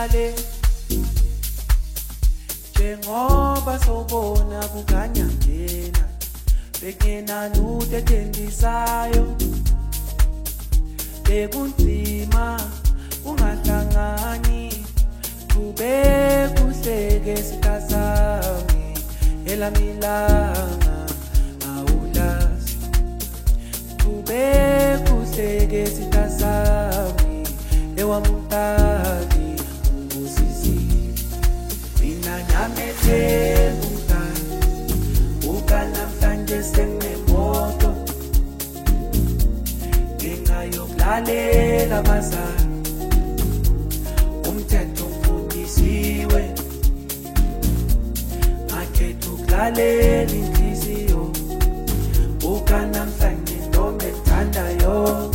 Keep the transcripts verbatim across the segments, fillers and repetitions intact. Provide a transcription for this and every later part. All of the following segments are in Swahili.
uhlale njengoba sobona kuganya njena bekena lutho ethendisayo bekunzima ungahlangani kube kuhleke sikazami elamilanga awulazi kube kuhleke sikazami ewamutali ubusisi mina nyamethe umntana ukanamhlanje senginemoto ngingayokulalela abazali umthetho ufundisiwe akhetha ukulalela inhliziyo ukanamhlanje ntombi ethandayo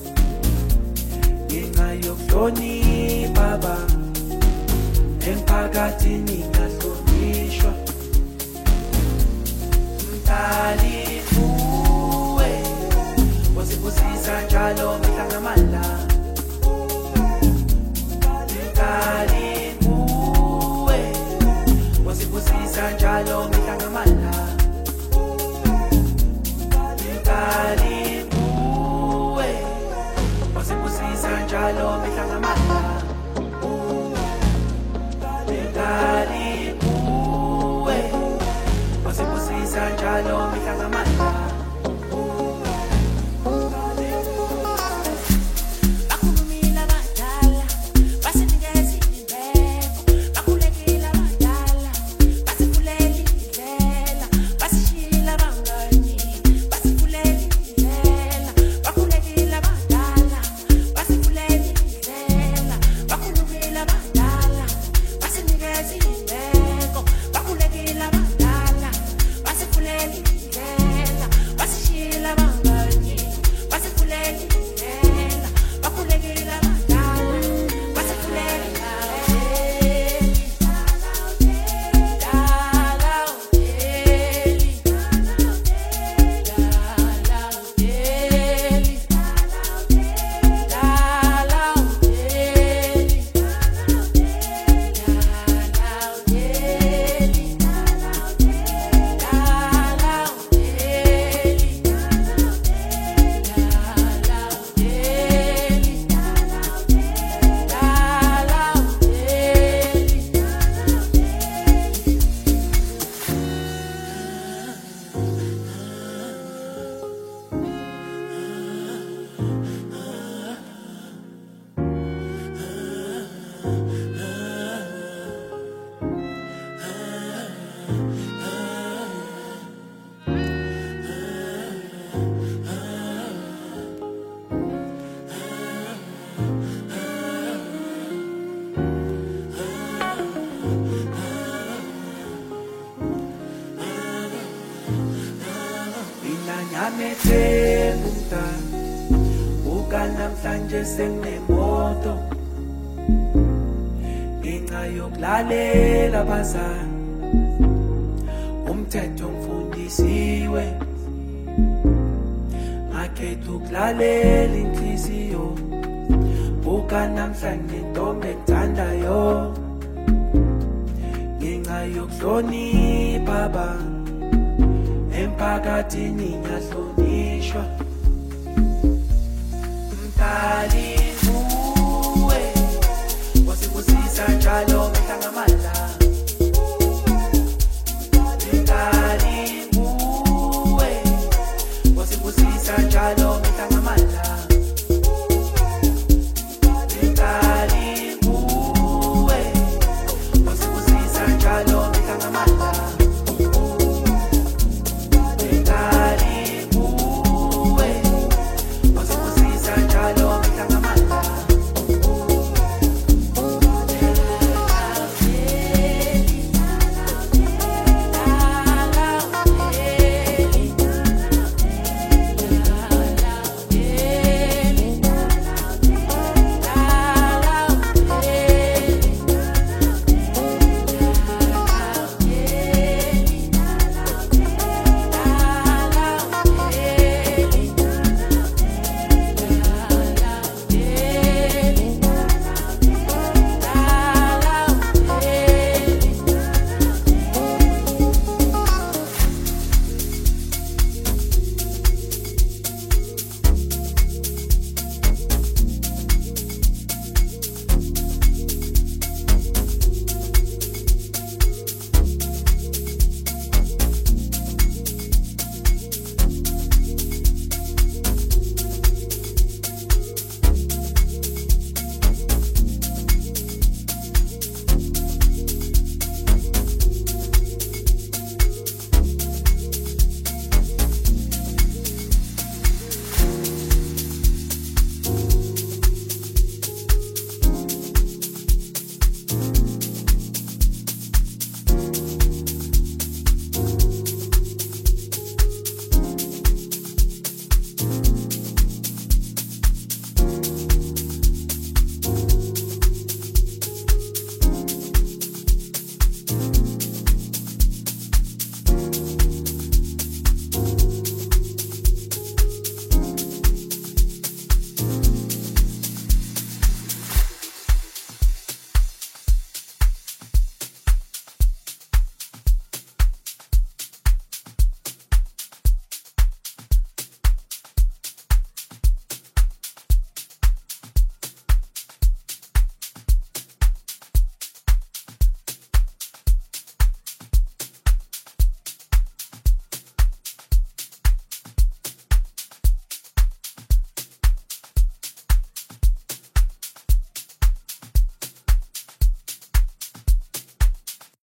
ngingayokuhlonipha baba emphakathini ngahlonishwa mdali kuwe wasibusisa njalo mihla ngamalanga mdali kuwe wasibusisa njalo mihla ngamalanga mdali kuwe wasibusisa njalo mihla ngamalanga mdali kuwe wasibusisa njalo mihla ngamalanga nyamethe umntana ukanamhlanje senginemoto ngingayokulalela abazali umthetho ufundisiwe akhetha ukulalela inhliziyo ukanamhlanje ntombi ethandayo ngingayokuhlonipha baba emphakathini ngahlonishwa mdali kuwe wasibusisa njalo